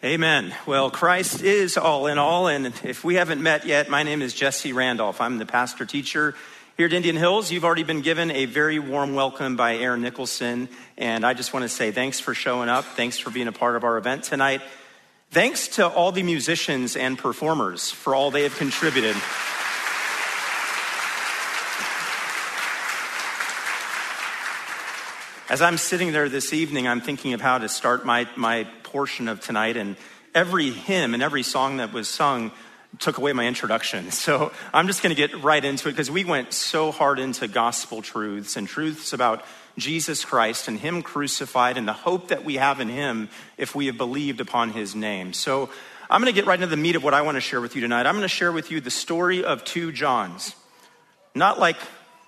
Amen. Well, Christ is all in all, and if we haven't met yet, my name is Jesse Randolph. I'm the pastor teacher here at Indian Hills. You've already been given a very warm welcome by Aaron Nicholson, and I just want to say thanks for showing up. Thanks for being a part of our event tonight. Thanks to all the musicians and performers for all they have contributed. As I'm sitting there this evening, I'm thinking of how to start my portion of tonight, and every hymn and every song that was sung took away my introduction. So I'm just going to get right into it because we went so hard into gospel truths and truths about Jesus Christ and him crucified and the hope that we have in him if we have believed upon his name. So I'm going to get right into the meat of what I want to share with you tonight. I'm going to share with you the story of two Johns. Not like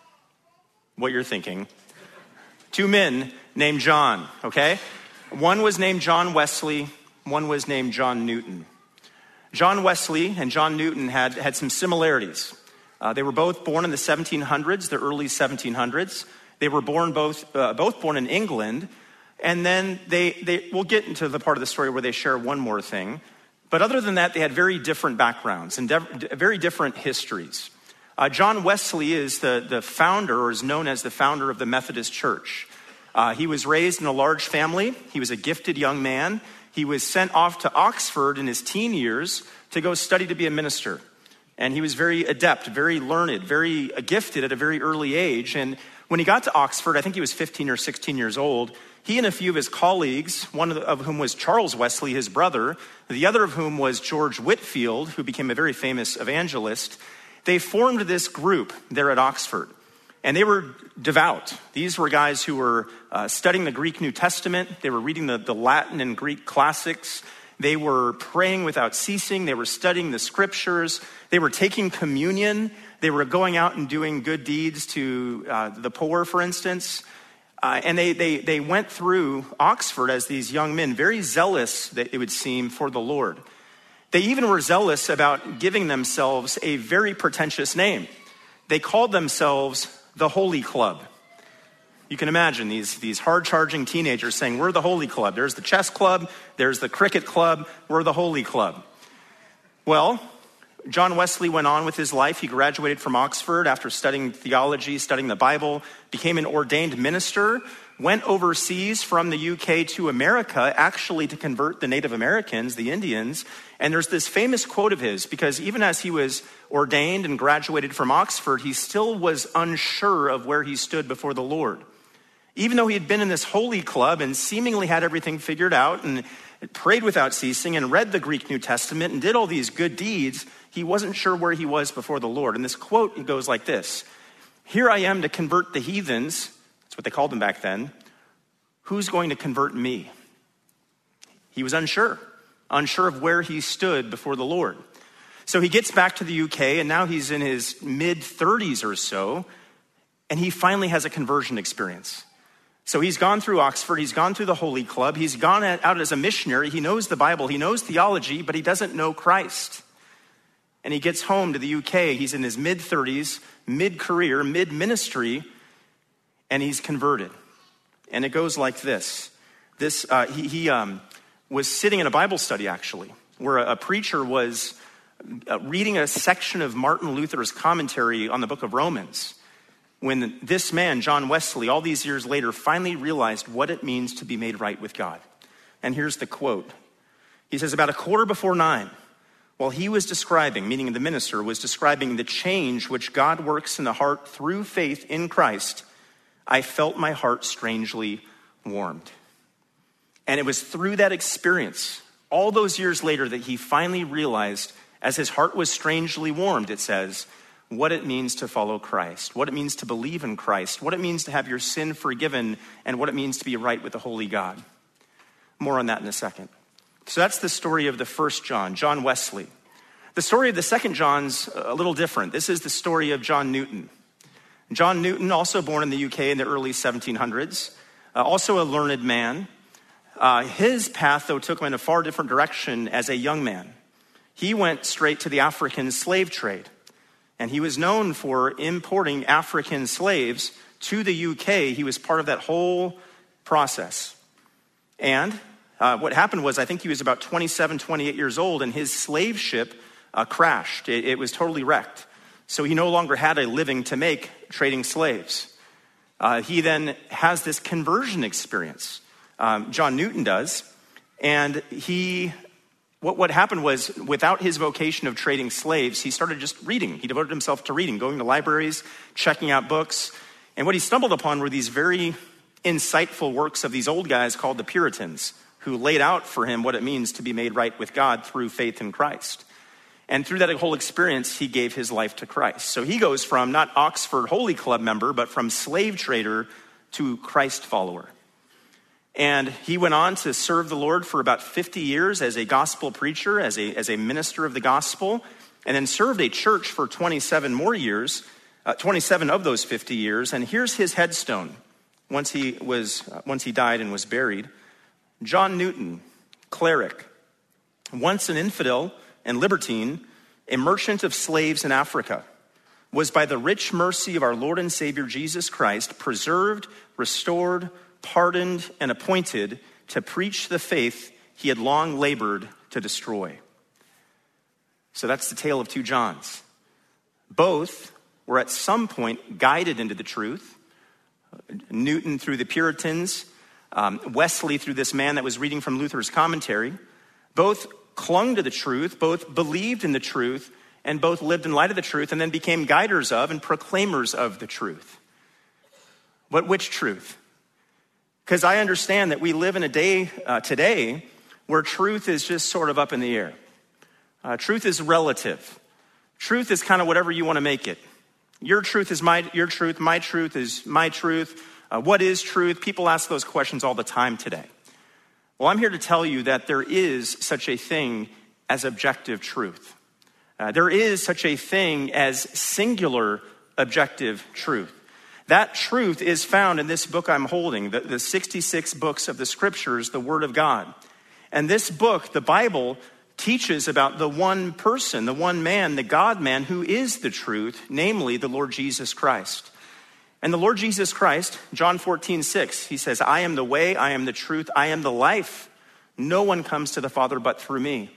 what you're thinking. Two men named John, okay? One was named John Wesley, one was named John Newton. John Wesley and John Newton had some similarities. They were both born in the 1700s, the early 1700s. They were both born in England, and then we'll get into the part of the story where they share one more thing. But other than that, they had very different backgrounds and very different histories. John Wesley is the founder, or is known as the founder of the Methodist Church. He was raised in a large family. He was a gifted young man. He was sent off to Oxford in his teen years to go study to be a minister. And he was very adept, very learned, very gifted at a very early age. And when he got to Oxford, I think he was 15 or 16 years old, he and a few of his colleagues, one of whom was Charles Wesley, his brother, the other of whom was George Whitefield, who became a very famous evangelist, they formed this group there at Oxford, and they were devout. These were guys who were studying the Greek New Testament. They were reading the Latin and Greek classics. They were praying without ceasing. They were studying the scriptures. They were taking communion. They were going out and doing good deeds to the poor, for instance. And they went through Oxford as these young men, very zealous, that it would seem, for the Lord. They even were zealous about giving themselves a very pretentious name. They called themselves the Holy Club. You can imagine these hard-charging teenagers saying, we're the Holy Club. There's the chess club, there's the cricket club, we're the Holy Club. Well, John Wesley went on with his life. He graduated from Oxford after studying theology, studying the Bible, became an ordained minister, went overseas from the UK to America, actually to convert the Native Americans, the Indians. And there's this famous quote of his, because even as he was ordained and graduated from Oxford, he still was unsure of where he stood before the Lord. Even though he had been in this holy club and seemingly had everything figured out and prayed without ceasing and read the Greek New Testament and did all these good deeds, he wasn't sure where he was before the Lord. And this quote goes like this: "Here I am to convert the heathens," that's what they called them back then, "who's going to convert me?" He was unsure of where he stood before the Lord. So he gets back to the UK, and now he's in his mid-30s or so, and he finally has a conversion experience. So he's gone through Oxford, he's gone through the Holy Club, he's gone out as a missionary, he knows the Bible, he knows theology, but he doesn't know Christ. And he gets home to the UK, he's in his mid-30s, mid-career, mid-ministry, and he's converted. And it goes like this. He was sitting in a Bible study, actually, where a preacher was reading a section of Martin Luther's commentary on the book of Romans, when this man, John Wesley, all these years later, finally realized what it means to be made right with God. And here's the quote. He says, "About 9:15, while he was describing, meaning the minister, was describing the change which God works in the heart through faith in Christ, I felt my heart strangely warmed." And it was through that experience, all those years later, that he finally realized, as his heart was strangely warmed, it says, what it means to follow Christ, what it means to believe in Christ, what it means to have your sin forgiven, and what it means to be right with the holy God. More on that in a second. So that's the story of the first John, John Wesley. The story of the second John's a little different. This is the story of John Newton. John Newton, also born in the UK in the early 1700s, also a learned man. His path, though, took him in a far different direction as a young man. He went straight to the African slave trade, and he was known for importing African slaves to the UK. He was part of that whole process. And What happened was, I think he was about 27, 28 years old, and his slave ship crashed. It was totally wrecked. So he no longer had a living to make trading slaves. He then has this conversion experience. John Newton does. And what happened was, without his vocation of trading slaves, he started just reading. He devoted himself to reading, going to libraries, checking out books. And what he stumbled upon were these very insightful works of these old guys called the Puritans, who laid out for him what it means to be made right with God through faith in Christ. And through that whole experience, he gave his life to Christ. So he goes from not Oxford Holy Club member, but from slave trader to Christ follower. And he went on to serve the Lord for about 50 years as a gospel preacher, as a minister of the gospel, and then served a church for 27 more years, 27 of those 50 years. And here's his headstone once he died and was buried. John Newton, cleric, once an infidel and libertine, a merchant of slaves in Africa, was by the rich mercy of our Lord and Savior Jesus Christ preserved, restored, pardoned, and appointed to preach the faith he had long labored to destroy. So that's the tale of two Johns. Both were at some point guided into the truth. Newton through the Puritans, Wesley through this man that was reading from Luther's commentary. Both clung to the truth, both believed in the truth, and both lived in light of the truth, and then became guiders of and proclaimers of the truth. But which truth? Because I understand that we live in a day today where truth is just sort of up in the air. Truth is relative. Truth is kind of whatever you want to make it. Your truth is your truth. My truth is my truth. What is truth? People ask those questions all the time today. Well, I'm here to tell you that there is such a thing as objective truth. There is such a thing as singular objective truth. That truth is found in this book I'm holding, the 66 books of the scriptures, the Word of God. And this book, the Bible, teaches about the one person, the one man, the God-man who is the truth, namely the Lord Jesus Christ. And the Lord Jesus Christ, John 14:6, he says, I am the way, I am the truth, I am the life. No one comes to the Father but through me.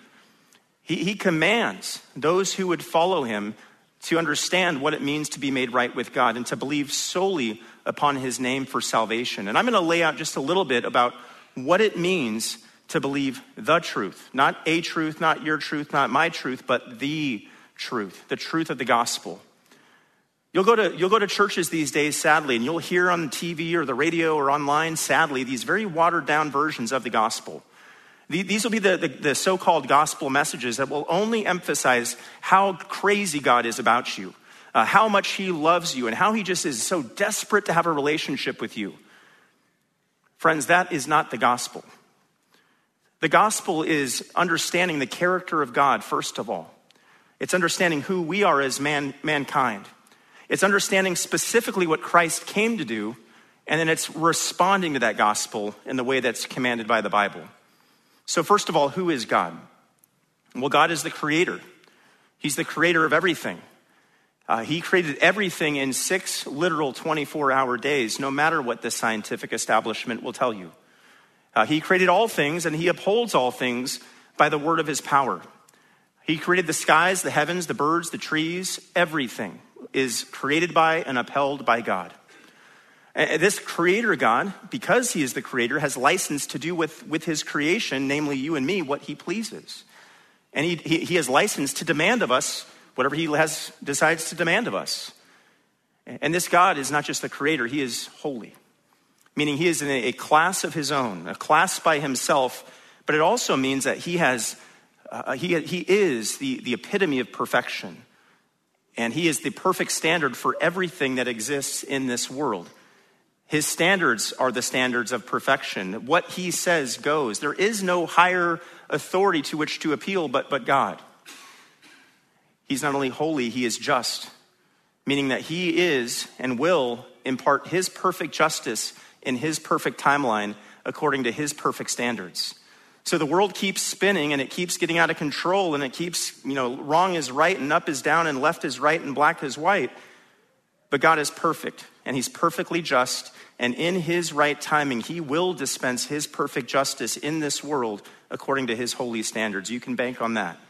He commands those who would follow him to understand what it means to be made right with God and to believe solely upon his name for salvation. And I'm going to lay out just a little bit about what it means to believe the truth. Not a truth, not your truth, not my truth, but the truth of the gospel. You'll go to churches these days, sadly, and you'll hear on TV or the radio or online, sadly, these very watered down versions of the gospel. These will be the so-called gospel messages that will only emphasize how crazy God is about you, how much he loves you, and how he just is so desperate to have a relationship with you. Friends, that is not the gospel. The gospel is understanding the character of God, first of all. It's understanding who we are as mankind. It's understanding specifically what Christ came to do, and then it's responding to that gospel in the way that's commanded by the Bible. So first of all, who is God? Well, God is the creator. He's the creator of everything. He created everything in 6 literal 24-hour days, no matter what the scientific establishment will tell you. He created all things, and he upholds all things by the word of his power. He created the skies, the heavens, the birds, the trees. Everything is created by and upheld by God. This creator God, because he is the creator, has license to do with his creation, namely you and me, what he pleases. And he has license to demand of us whatever he decides to demand of us. And this God is not just the creator, he is holy. Meaning he is in a class of his own, a class by himself, but it also means that he is the epitome of perfection. And he is the perfect standard for everything that exists in this world. His standards are the standards of perfection. What he says goes. There is no higher authority to which to appeal but God. He's not only holy, he is just, meaning that he is and will impart his perfect justice in his perfect timeline according to his perfect standards. So the world keeps spinning and it keeps getting out of control and it keeps, wrong is right and up is down and left is right and black is white. But God is perfect and he's perfectly just And in his right timing, he will dispense his perfect justice in this world according to his holy standards. You can bank on that.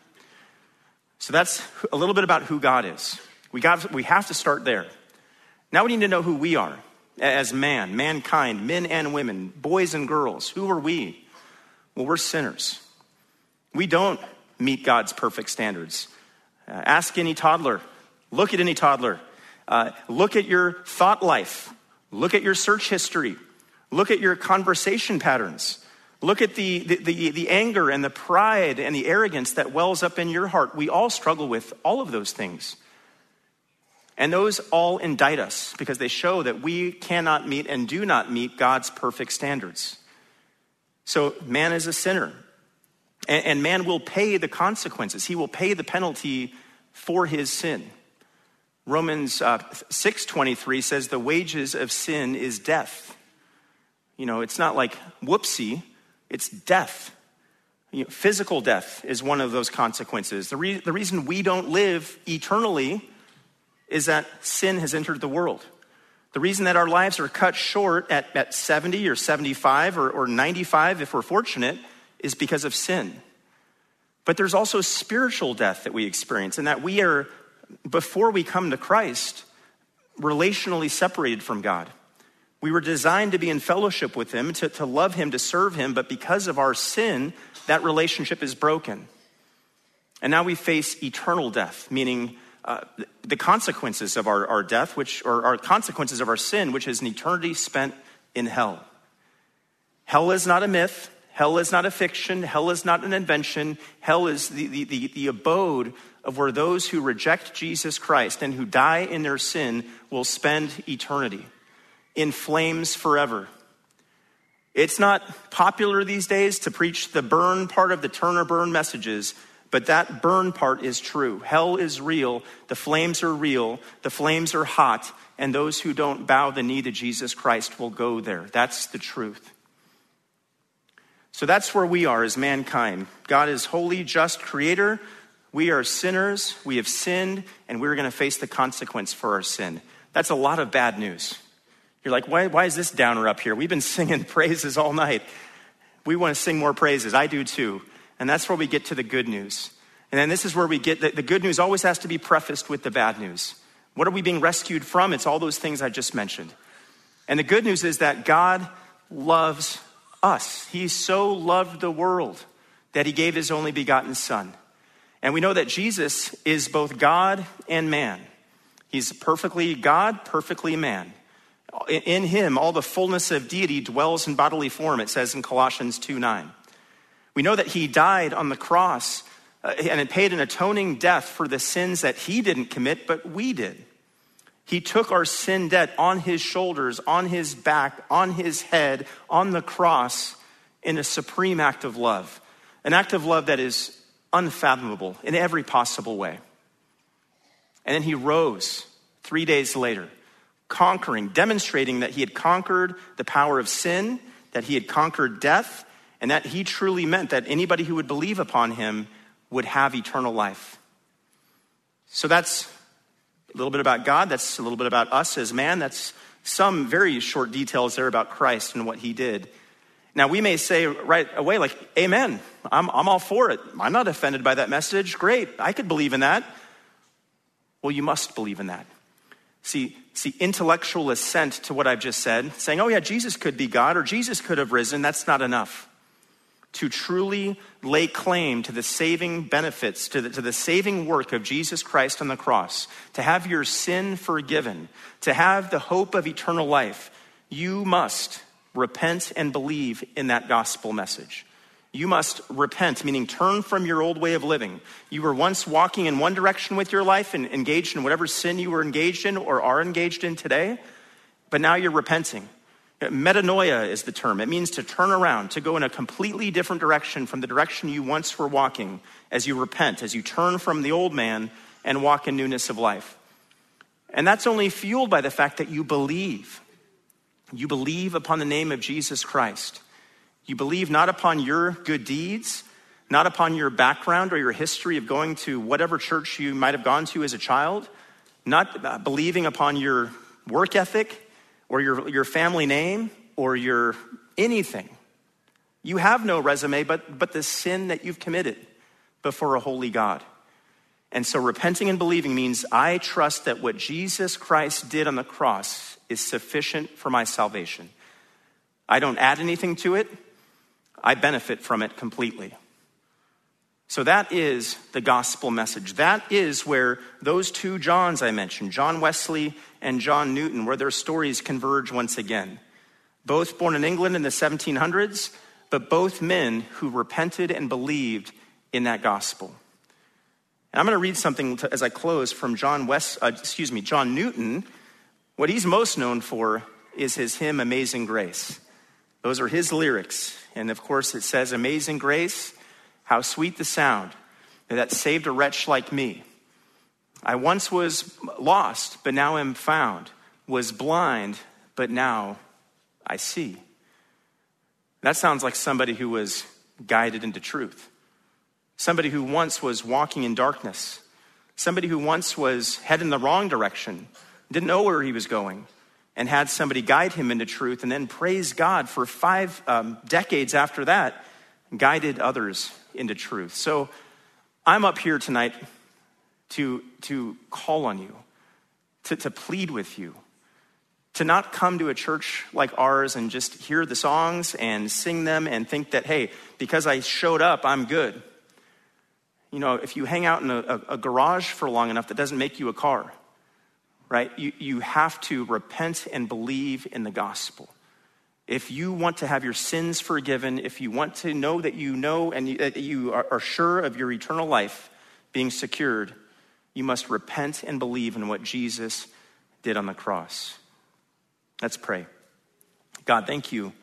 So that's a little bit about who God is. We have to start there. Now we need to know who we are as mankind, men and women, boys and girls. Who are we? Well, we're sinners. We don't meet God's perfect standards. Ask any toddler. Look at any toddler. Look at your thought life. Look at your search history. Look at your conversation patterns. Look at the anger and the pride and the arrogance that wells up in your heart. We all struggle with all of those things. And those all indict us because they show that we cannot meet and do not meet God's perfect standards. So man is a sinner. And man will pay the consequences. He will pay the penalty for his sin. Romans 6:23 says the wages of sin is death. It's not like whoopsie, it's death. Physical death is one of those consequences. The reason we don't live eternally is that sin has entered the world. The reason that our lives are cut short at 70 or 75 or 95, if we're fortunate, is because of sin. But there's also spiritual death that we experience, and that we are, before we come to Christ, relationally separated from God. We were designed to be in fellowship with him, to love him, to serve him, but because of our sin, that relationship is broken. And now we face eternal death, meaning the consequences of our death, which are consequences of our sin, which is an eternity spent in hell. Hell is not a myth. Hell is not a fiction. Hell is not an invention. Hell is the abode of where those who reject Jesus Christ and who die in their sin will spend eternity in flames forever. It's not popular these days to preach the burn part of the turn or burn messages, but that burn part is true. Hell is real. The flames are real. The flames are hot. And those who don't bow the knee to Jesus Christ will go there. That's the truth. So that's where we are as mankind. God is holy, just creator. We are sinners. We have sinned, and we're going to face the consequence for our sin. That's a lot of bad news. You're like, why is this downer up here? We've been singing praises all night. We want to sing more praises. I do too. And that's where we get to the good news. And then this is where we get the good news always has to be prefaced with the bad news. What are we being rescued from? It's all those things I just mentioned. And the good news is that God loves us. He so loved the world that he gave his only begotten son. And we know that Jesus is both God and man. He's perfectly God, perfectly man. In him, all the fullness of deity dwells in bodily form, it says in Colossians 2:9. We know that he died on the cross and it paid an atoning death for the sins that he didn't commit, but we did. He took our sin debt on his shoulders, on his back, on his head, on the cross in a supreme act of love. An act of love that is unfathomable in every possible way. And then he rose 3 days later, conquering, demonstrating that he had conquered the power of sin, that he had conquered death, and that he truly meant that anybody who would believe upon him would have eternal life. So that's a little bit about God. That's a little bit about us as man. That's some very short details there about Christ and what he did. Now we may say right away, like, amen, I'm all for it. I'm not offended by that message. Great, I could believe in that. Well, you must believe in that. See, intellectual assent to what I've just said, saying, oh yeah, Jesus could be God or Jesus could have risen, that's not enough. To truly lay claim to the saving benefits, to the saving work of Jesus Christ on the cross, to have your sin forgiven, to have the hope of eternal life, you must repent and believe in that gospel message. You must repent, meaning turn from your old way of living. You were once walking in one direction with your life and engaged in whatever sin you were engaged in or are engaged in today, but now you're repenting. Metanoia is the term. It means to turn around, to go in a completely different direction from the direction you once were walking as you repent, as you turn from the old man and walk in newness of life. And that's only fueled by the fact that you believe. You believe upon the name of Jesus Christ. You believe not upon your good deeds, not upon your background or your history of going to whatever church you might have gone to as a child, not believing upon your work ethic, or your family name or your anything. You have no resume but the sin that you've committed before a holy God. And so repenting and believing means I trust that what Jesus Christ did on the cross is sufficient for my salvation. I don't add anything to it. I benefit from it completely. So that is the gospel message. That is where those two Johns I mentioned, John Wesley and John Newton, where their stories converge once again. Both born in England in the 1700s, but both men who repented and believed in that gospel. And I'm going to read something as I close from John Newton. What he's most known for is his hymn, Amazing Grace. Those are his lyrics. And of course it says, Amazing Grace, how sweet the sound that saved a wretch like me. I once was lost, but now am found. Was blind, but now I see. That sounds like somebody who was guided into truth. Somebody who once was walking in darkness. Somebody who once was heading the wrong direction, didn't know where he was going, and had somebody guide him into truth, and then praise God for 5 decades after that, guided others into truth. So I'm up here tonight to call on you, to plead with you, to not come to a church like ours and just hear the songs and sing them and think that, hey, because I showed up, I'm good. You know, if you hang out in a garage for long enough, that doesn't make you a car, right? You have to repent and believe in the gospel. If you want to have your sins forgiven, if you want to know that you know and you are sure of your eternal life being secured, you must repent and believe in what Jesus did on the cross. Let's pray. God, thank you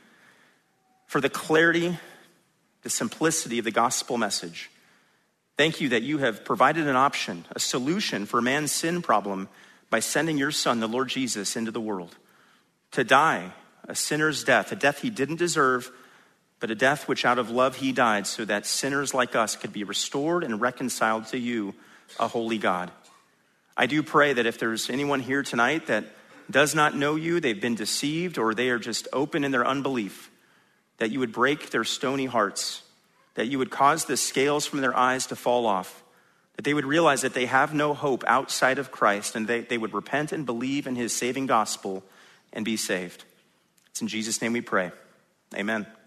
for the clarity, the simplicity of the gospel message. Thank you that you have provided an option, a solution for man's sin problem by sending your son, the Lord Jesus, into the world to die a sinner's death, a death he didn't deserve, but a death which out of love he died so that sinners like us could be restored and reconciled to you, a holy God. I do pray that if there's anyone here tonight that does not know you, they've been deceived, or they are just open in their unbelief, that you would break their stony hearts, that you would cause the scales from their eyes to fall off, that they would realize that they have no hope outside of Christ, and they would repent and believe in his saving gospel and be saved. It's in Jesus' name we pray. Amen.